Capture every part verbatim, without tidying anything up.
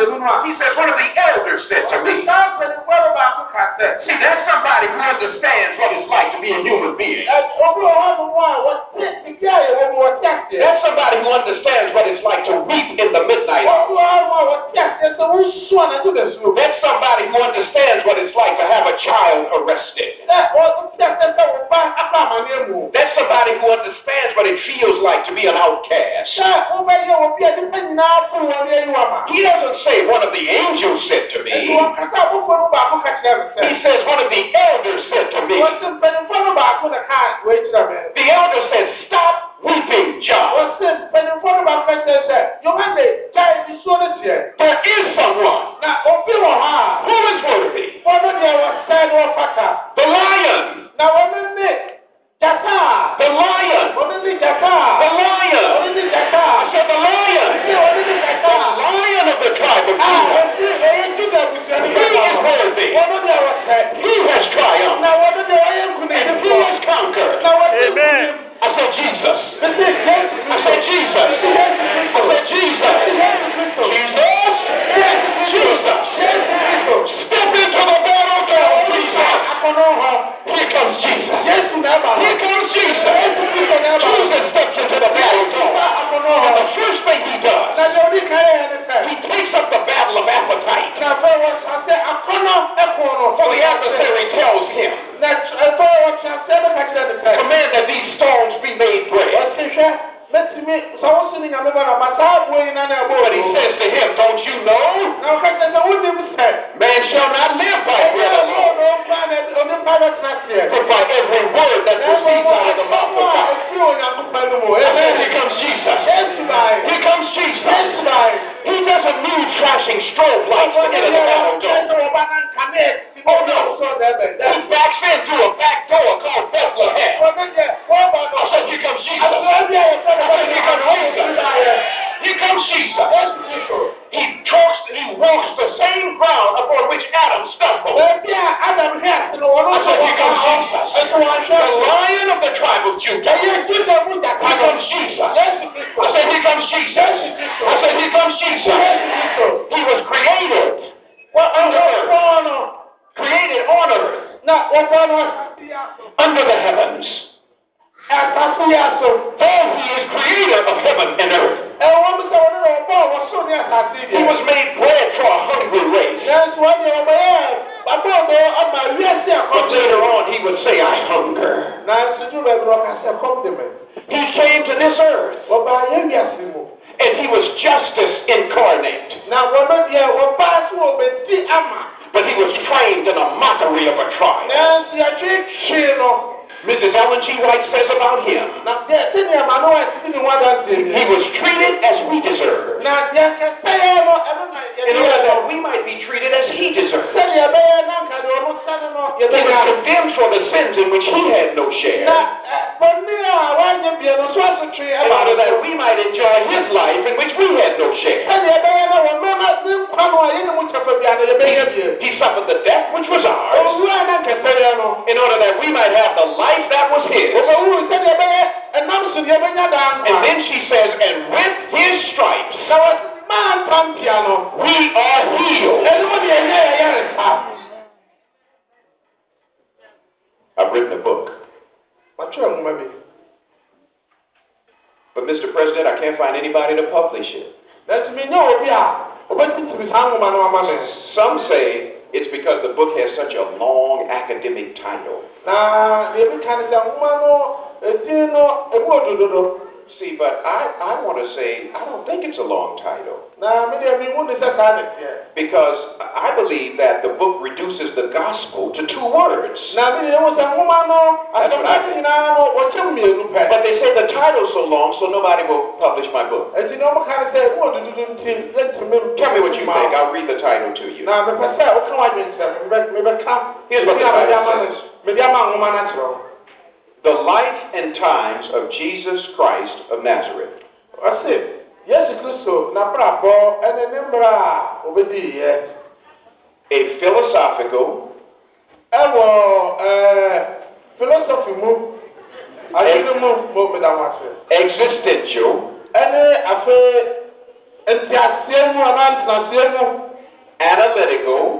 He says, one of the elders said to me. See, there's somebody who understands what it's like to be a human being. There's somebody who understands what it's like to weep in the midnight hour. There's somebody who understands what it's like to have a child arrested. That's somebody who understands what it feels like to be an outcast. He doesn't say one of the angels said to me. He says one of the elders said to me. The elder said, stop weeping, John. There is someone who is worthy. The lion. The lion. The lion. I said the lion. The lion of the tribe of Judah. He is worthy. He has triumphed. And he has conquered. Amen. I said Jesus. I said Jesus. I said Jesus. Jesus. Jesus. Step into the battlefield, Jesus. Here comes Jesus. Here comes Jesus. Jesus steps into the battlefield. And the first thing he does, he takes up the battle of appetite. For the adversary tells him, command that these stones be made bread. But he says to him, don't you know? Man shall not live by bread alone, but by every word that proceeds out of the mouth of God. And then here comes Jesus. Here comes Jesus. He doesn't need flashing strobe lights to enter the battle dome. Oh no. He backs in through a back door called Bethlehem. I said, here comes Jesus. I said, here comes Jesus. Here comes Jesus. He talks, he walks the same ground upon which Adam stumbled. I said, here comes Jesus. The lion of the tribe of Judah. Here comes Jesus. I said, here comes Jesus. I said, here comes Jesus. He was created on earth. Created on earth. Under the heavens. For he is creator of heaven and earth. He was made bread for a hungry race. But later on he would say, I hunger. He came to this earth. And he was justice incarnate. But he was framed in a mockery of a tribe. Missus Ellen G. White says about him, he was treated as we deserve, in order that we might be treated as he deserved. He was condemned for the sins in which he had no share, in order that we might enjoy his life in which we had no share. He suffered the death which was ours, in order that we might have the life that was his. And then she says, and with his stripes, we are healed. I've written a book. But Mister President, I can't find anybody to publish it. Some say it's because the book has such a long academic title. See, but I, I want to say, I don't think it's a long title. Because I believe that the book reduces the gospel to two words. That's what I think. But they say the title's so long, so nobody will publish my book. Tell me what you think. I'll read the title to you. Here's what the title says. The Life and Times of Jesus Christ of Nazareth. A philosophical, existential, analytical,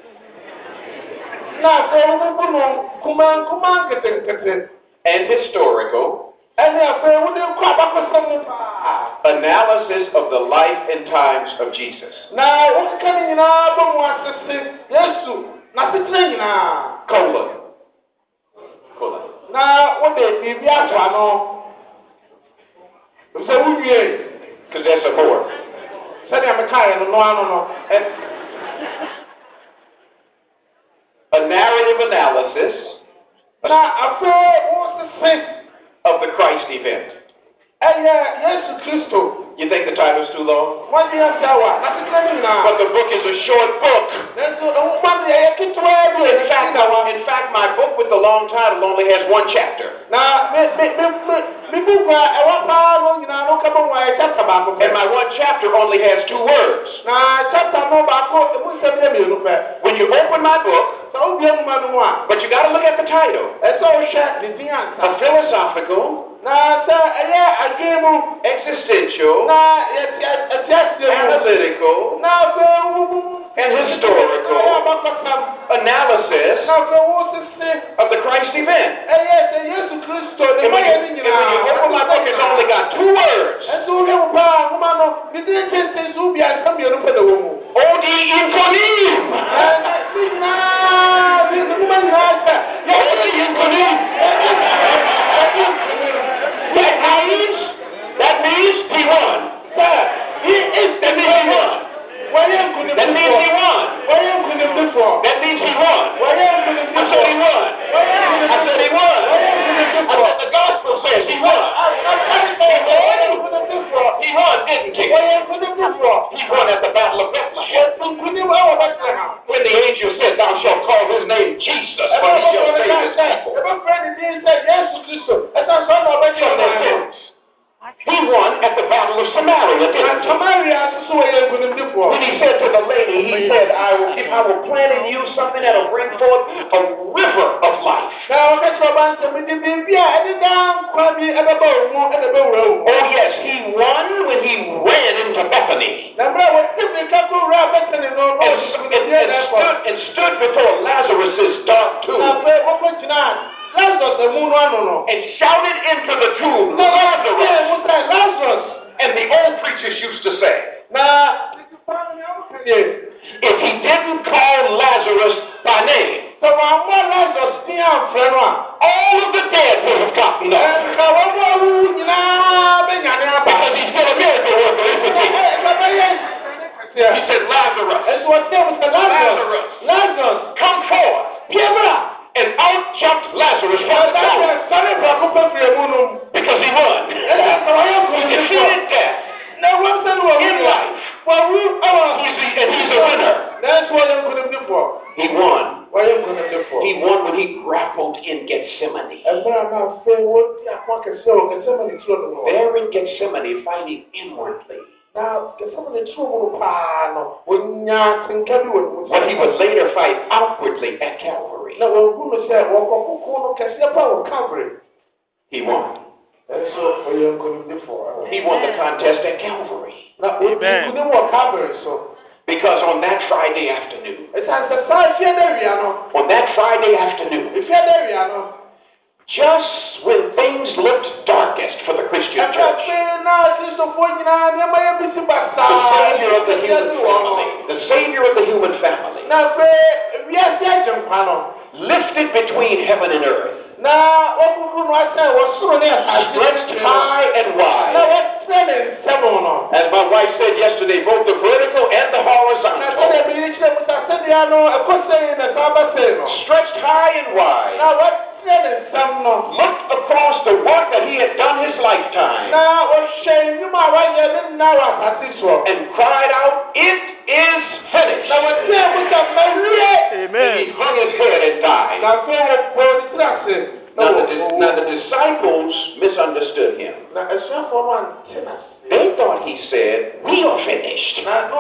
and historical analysis of the life and times of Jesus. Colon. Colon. Because there's some more. A narrative analysis of the Christ event. You think the title's too long? But the book is a short book. In fact, in fact, my book with the long title only has one chapter. And my one chapter only has two words. When you open my book, but you got to look at the title. A philosophical, existential, analytical, and historical analysis of the Christ event. And when you, and when you open my book, it's only got two words. Odi inconim. Odi inconim. That means, that means he won. He is, that means he won. That means he won. That means he won. I said he won. I said he won. I said the gospel says he won. He won, didn't he? He won at the Battle of Bethlehem. When the angel said, "Thou shalt call his name Jesus, for he shall save his people from their sins." He won at the Battle of Samaria, didn't he? When he said to the lady, he said, I will, I will plant in you something that will bring forth a river of life. Oh yes, he won when he ran into Bethany. And, and, and, stood, and stood before Lazarus' dark tomb. And shouted into the tomb, Lazarus! And the old preachers used to say, if he didn't call Lazarus by name, all of the dead would have gotten up. Because he's still a miracle worker, isn't he? He said, Lazarus, Lazarus, Lazarus, come forth. And out jumped Lazarus from the tomb. Because he won. He defeated death in life. And he's a winner. He won. He won when he grappled in Gethsemane. There in Gethsemane, fighting inwardly. What he would later fight outwardly at Calvary. He won. He won the contest at Calvary. Amen. Because on that Friday afternoon, on that Friday afternoon, just when things looked darkest for the Christian church, the Savior of the human family, the Savior of the human family, lifted between heaven and earth, stretched high and wide. As my wife said yesterday, both the vertical and the horizontal, stretched high and wide, looked across the work that he had done his lifetime, and cried out, "It is finished." Amen. And he hung his head and died. Now the, now the disciples misunderstood him. They thought he said, "We are finished."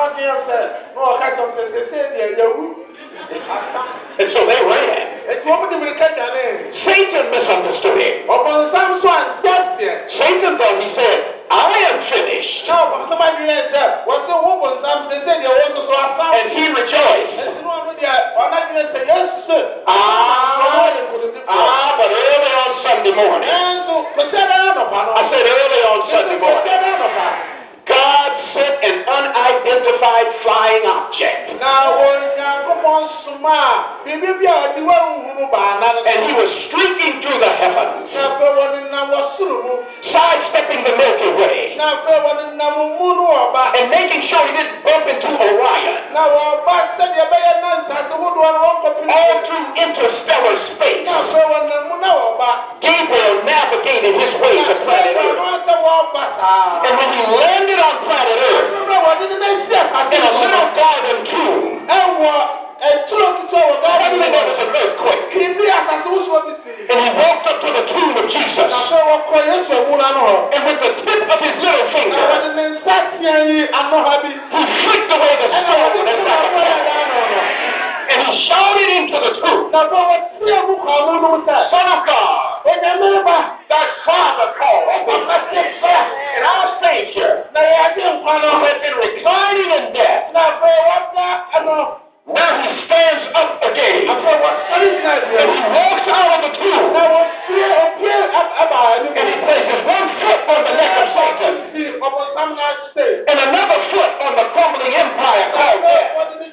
And so they ran. Satan misunderstood him. Satan thought he said, I am finished. And he rejoiced. Ah, ah, but early on Sunday morning, I said early on Sunday morning, God sent an unidentified flying object. And he was streaking through the heavens, sidestepping the Milky Way, and making sure he didn't bump into Orion. All through interstellar space, Gabriel navigated his way to planet Earth. And when he landed on planet Earth, in a little garden tomb, suddenly there was an earthquake. And he walked up to the tomb of Jesus. And with the tip of his little finger, he flicked away the stone that's like a cloud. And he shouted into the tomb, Son of God, thy Father called, and our Savior, who had been reclining in death, now he stands up again, and he walks out of the tomb, and he places one foot on the neck of Satan, and another foot on the crumbling empire called death.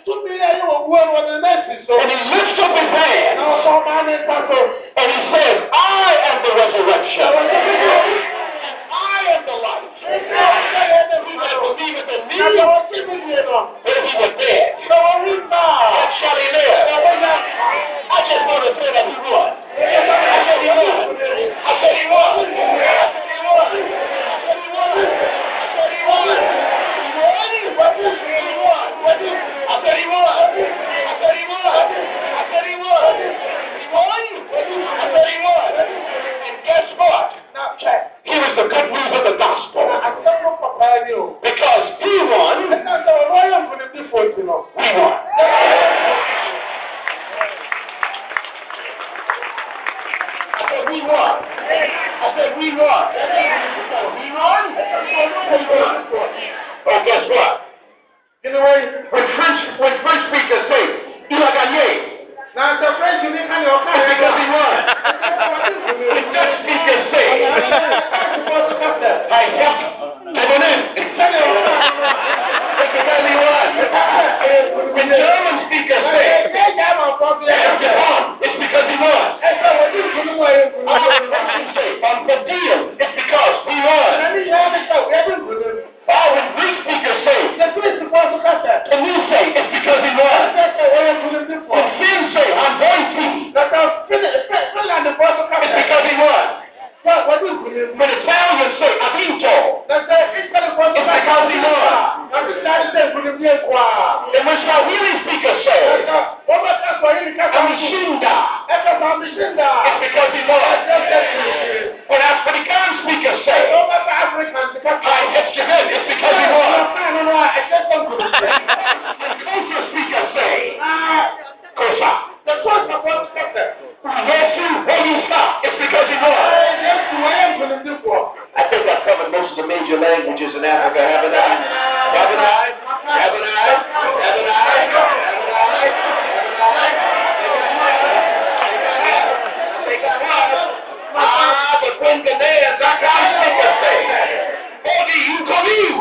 And he lifts up his hand, and he says, I am the resurrection, and I am the life. He that believeth in me, though he were dead, yet shall he live. I just want to say that he was. I said he was. I said he was. I said he was. I said he was. I said he was. I said he was. He won. I said he was. I said he was. I said he was. He won. I said he was. And guess what? Here is the good news of the gospel. Because he won, we won. I said we won. I said we won. We won? We won. Oh, guess what? You know, when French, when French speakers say, il a gagné, it's because he won. When Dutch speakers say, I helped, I won in. It's because he won. When German speakers say, it's because he won. Russian say, on the deal, it's because he won. Oh, when Greek speakers say, and you say, it's because he won. When Finn say, I'm going to, it's because he won. When Italians say, Avito, it's because he won. And when Swahili speakers say, Amishinda, it's because he won. When African speakers say, Hi, it's Japan, it's because he won. When Kosa speakers say, Kosa, yes, you, where you stop, it's because he won. I think I've covered most of the major languages in Africa, haven't I? Haven't I? Haven't I? Haven't I? Haven't I? Ah, but when Ghanaians, I can't speak a thing. Body, you come in.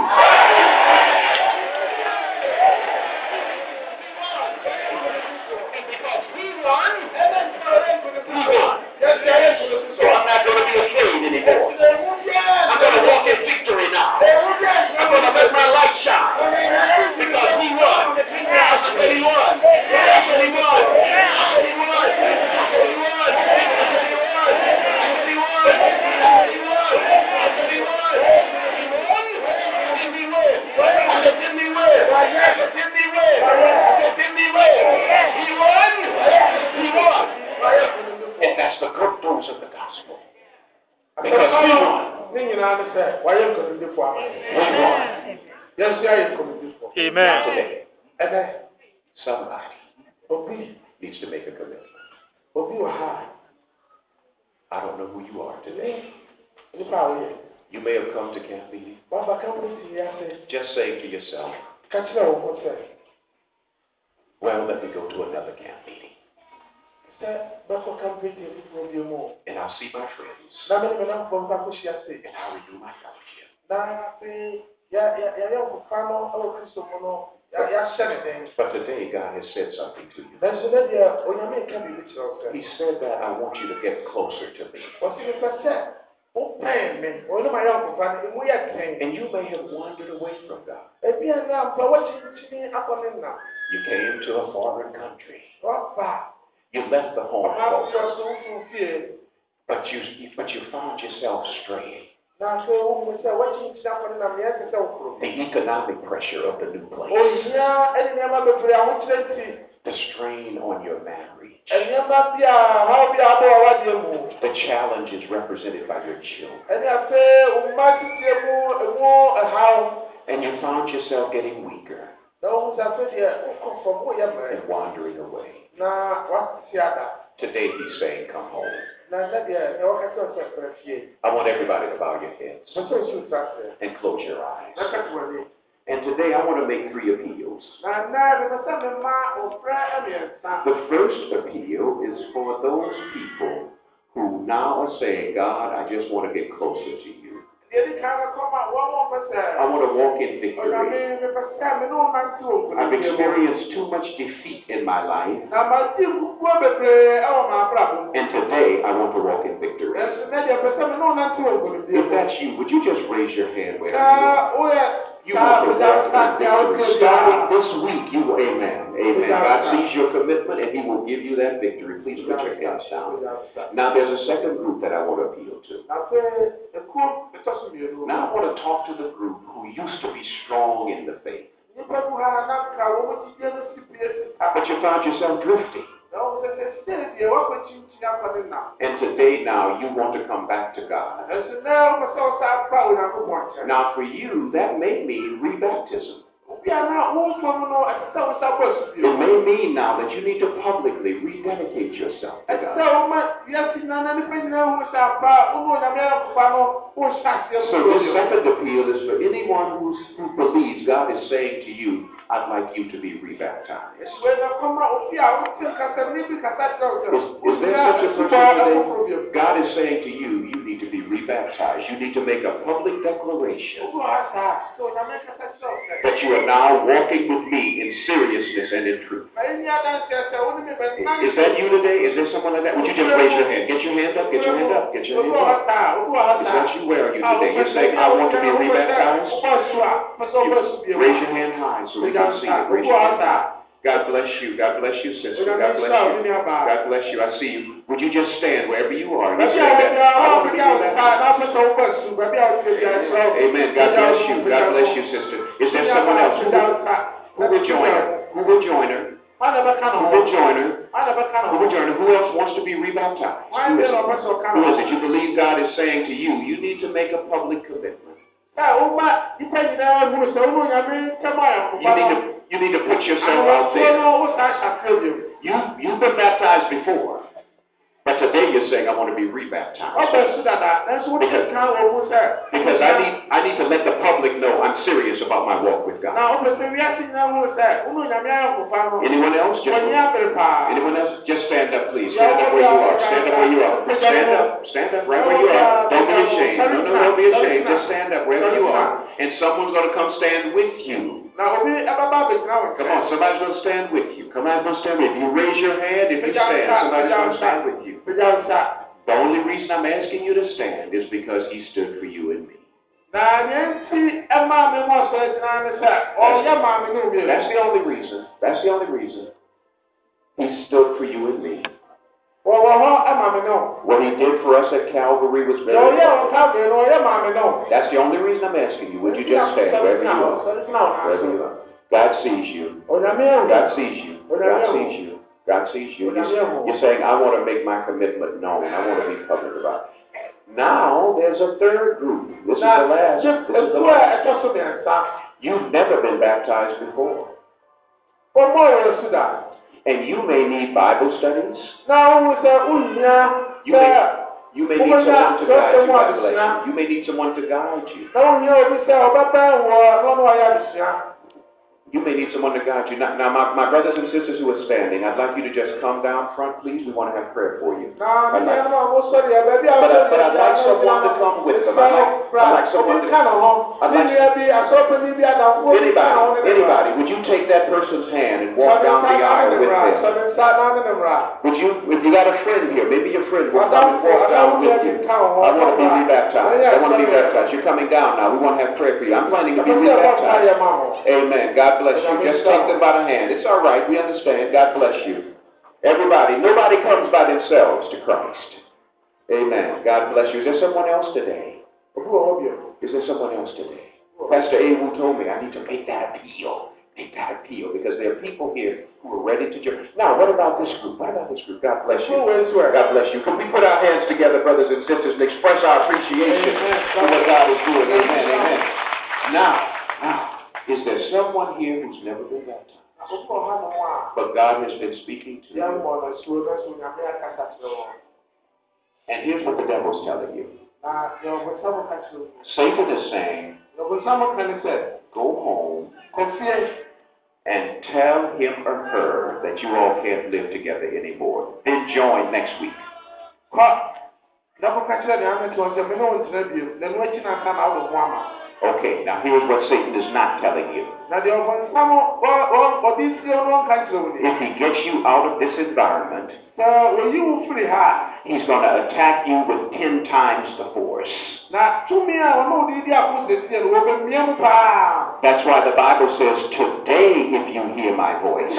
And because he won, he won. So I'm not going to be afraid anymore. I'm going to walk in victory now. I'm going to let my light shine. Because he won. I said he won. I said he won. I said he won. I said he won. I said he won. I said he won. I said he won. I said he won. He won. Didn't he win? I said didn't he win? I said didn't he win? I said didn't he win? He won. He won. And that's the good news of the gospel. Because we won. We won. Amen. Today, Amen. Somebody needs to make a commitment. I don't know who you are today. You may have come to camp meeting just saying to yourself, well, let me go to another camp meeting. And I'll see my friends. And I'll renew my fellowship. But today, God has said something to you. He said that I want you to get closer to me. And you may have wandered away from God. You came to a foreign country. You left the home, but you but you found yourself straying. The economic pressure of the new place. The strain on your marriage. The challenges represented by your children. And you found yourself getting weaker and wandering away. Today he's saying, come home. I want everybody to bow your heads and close your eyes. And today I want to make three appeals. The first appeal is for those people who now are saying, God, I just want to get closer to you. I want to walk in victory. I've experienced too much defeat in my life. And today I want to walk in victory. If that's you, would you just raise your hand wherever you are? You want to walk in victory. Starting this week, you will, amen, amen. God sees your commitment and he will give you that victory. Please put your hands down. Now there's a second group that I want to appeal to. Now I want to talk to the group who used to be strong in the faith. But you found yourself drifting. And today now you want to come back to God. Now for you, that may mean rebaptism. It may mean now that you need to publicly rededicate yourself to God. So this second appeal is for anyone who believes God is saying to you, I'd like you to be rebaptized. Is, is there such a person today? God is saying to you, you need to be rebaptized. You need to make a public declaration that you are now walking with me in seriousness and in truth. Is that you today? Is there someone like that? Would you just raise your hand? Get your hand up, get your hand up, get your hand up. Is that you? Where are you today? You're saying, I want to be rebaptized? You raise your hand high so we can see it. Raise your hand high. God bless you. God bless you, sister. God bless you. God bless you. I see you. Would you just stand wherever you are? And say that. I want to be rebaptized. Amen. God bless you. God bless you, sister. Is there someone else who will, who will join her? Who will join her? Who will join her? Who will join her? Who else wants to be rebaptized? Who is it? Who is it? You believe God is saying to you, you need to make a public commitment. You need to You need to put yourself out there. You, you've been baptized before. But today you're saying, I want to be rebaptized. Because, because I need I need to let the public know I'm serious about my walk with God. Anyone else? Just, anyone else? Just stand up, please. Stand up where you are. Stand up where you are. Stand up. Stand up right where you are. Don't be ashamed. No, no, don't be ashamed. Just stand up wherever you are. And someone's going to come stand with you. Come on, somebody's going to stand with you. Come on, going to stand with you. If you raise your hand, if you stand, somebody's going to stand with you. The only reason I'm asking you to stand is because he stood for you and me. That's, that's the only reason. That's the only reason. He stood for you and me. What he did for us at Calvary was very important. That's the only reason I'm asking you. Would you just stand wherever you are? Wherever you are. God sees you. God sees you. God sees you. God sees you. You're, you're saying, I want to make my commitment known. I want to be public about it. Now, there's a third group. This is the last. This is the last. You've never been baptized before. And you may need Bible studies. You may, You may need someone to guide you. God bless you. You may need someone to guide you. You may need someone to guide you. Now, now my, my brothers and sisters who are standing, I'd like you to just come down front, please. We want to have prayer for you. I'd like, but, I, but I'd like someone to come with them. I'd like, I'd like someone to... I'd like, anybody, anybody, would you take that person's hand and walk down the aisle with them? Would you, if you got a friend here, maybe your friend will come and walk down with you. I want to be rebaptized. I want to be baptized. You're coming down now. We want to have prayer for you. I'm planning to be rebaptized. Amen. God bless you. Just take them by the hand. It's all right. We understand. God bless you. Everybody, nobody comes by themselves to Christ. Amen. God bless you. Is there someone else today? Is there someone else today? Pastor Awu told me I need to make that appeal. Make that appeal because there are people here who are ready to join. Now, what about this group? What about this group? God bless you. God bless you. Can we put our hands together, brothers and sisters, and express our appreciation for what God is doing? Amen. Amen. Now, now. Is there someone here who's never been baptized? But God has been speaking to you. And here's what the devil's telling you. Satan is saying, go home and tell him or her that you all can't live together anymore. Then join next week. Okay, now here's what Satan is not telling you. If he gets you out of this environment, he's going to attack you with ten times the force. That's why the Bible says, today if you hear my voice,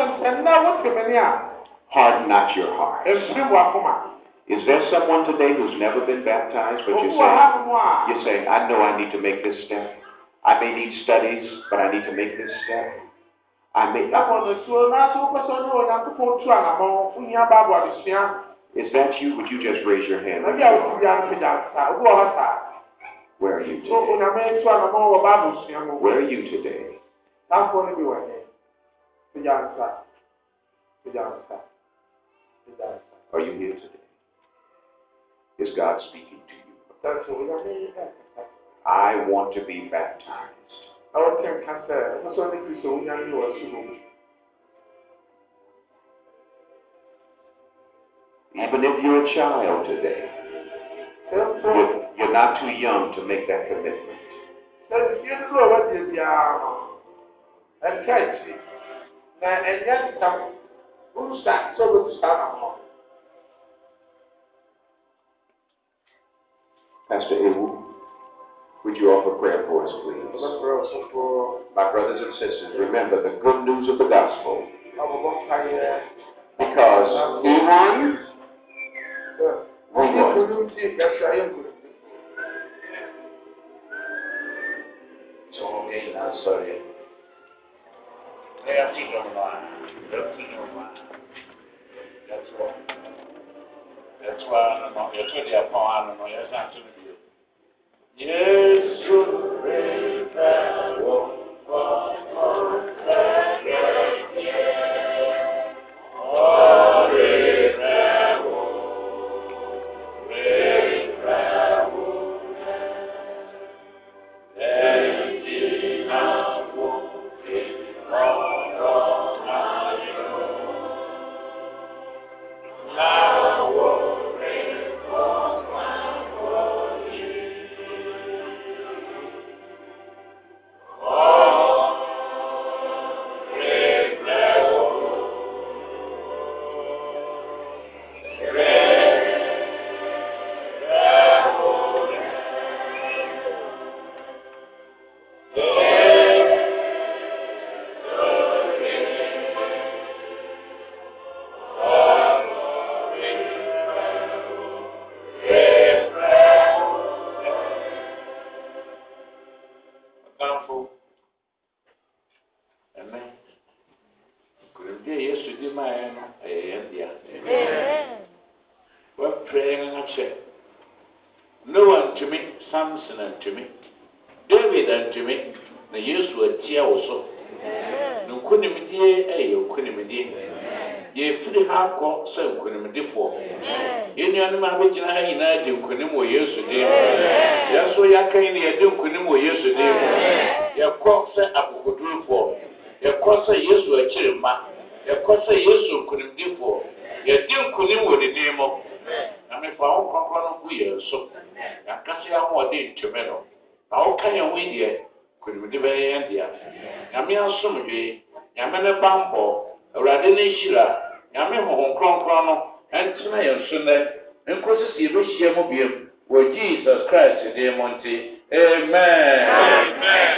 harden not your heart. Is there someone today who's never been baptized, but you're saying, you're saying, I know I need to make this step. I may need studies, but I need to make this step. I may not. Is that you? Would you just raise your hand? Where are you today? Where are you today? Are you here today? Is God speaking to you? I want to be baptized. Even if you're a child today, you're, you're not too young to make that commitment. Pastor Awu, would you offer prayer for us, please? My brothers and sisters, remember the good news of the gospel. Because he won, we won. So, okay, I'm sorry. That's all. That's why I'm not here to the upon and yes, I'm to you. Yes, you prepare ye free ha ko se nkonimdefo yenu anum abegina ha nyina de nkonim wo Yesu dem ya so ya kan ne ye de nkonim wo Yesu dem ye ko se akokodurfo ye ko se Yesu akirema ye ko se Yesu nkonimdefo ye de nkonim wo de dem na me fa wo kokoro no ku ye so ya kase ya ho de ntwemeno na wo kan ye ho die nkonimde be ye ndia ya me asomdwe ya me ne bambo awurade ne hira ya me ho kronkron no entena ye so ne nkosi si be hia mu biem wo Jesus Christ de monte amen amen